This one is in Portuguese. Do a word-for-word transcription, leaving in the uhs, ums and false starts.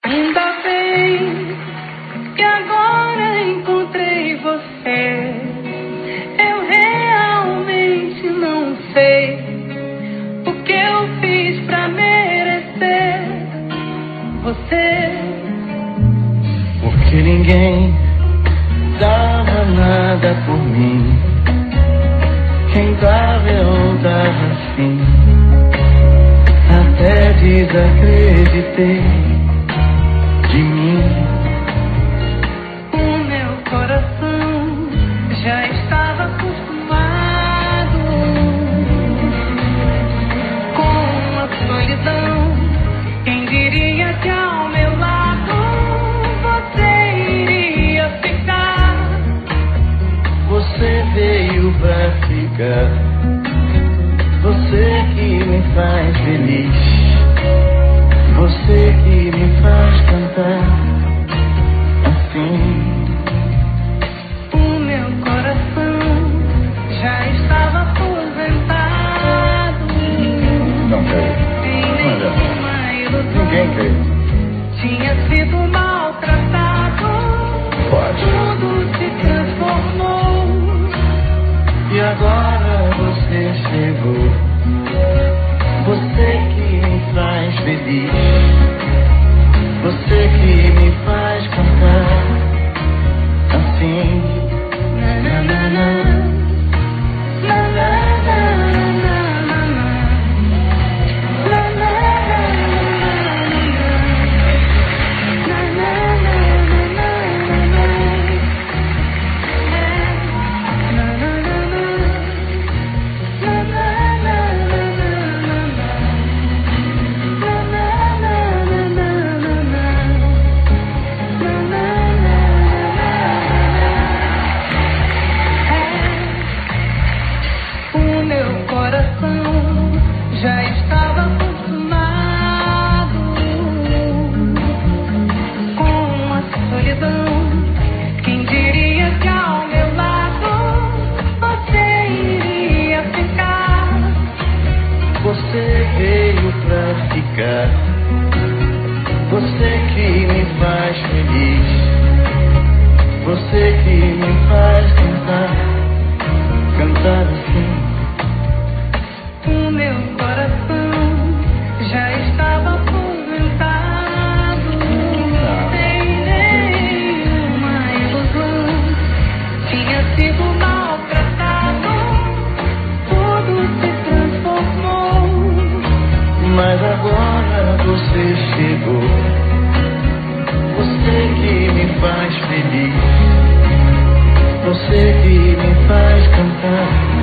Ainda bem que agora encontrei você. Eu realmente não sei o que eu fiz pra merecer você. Porque ninguém dava nada por mim. Quem dava eu dava sim. Até desacreditei de mim. O meu coração já estava acostumado com a solidão. Quem diria que ao meu lado você iria ficar? Você veio pra ficar. Você que me faz feliz. Você que me faz cantar assim. O meu coração já estava aposentado. Não creio. Sem nenhuma ilusão. Ninguém crê. Tinha sido maltratado. Pode. Tudo se transformou. E agora você chegou. Você que me faz feliz. Você que me faz cantar assim. Na, na, na, na. Na, na, na, na, na, na. Na, na, na, na, na. Na, na, na, na, na, na. Na, na, na, na. Na, na, na, na, na, na. Na, na, na, na, na, na. Na, na, na. O meu coração já estava acostumado com a solidão. Quem diria que ao meu lado você iria ficar? Você veio pra ficar. Você que me faz feliz. Você que me faz cantar. Cantar assim. O meu coração já estava aposentado. Sem nenhuma ilusão. Tinha sido maltratado. Tudo se transformou. Mas agora você chegou. Você que me faz feliz. Você que me faz cantar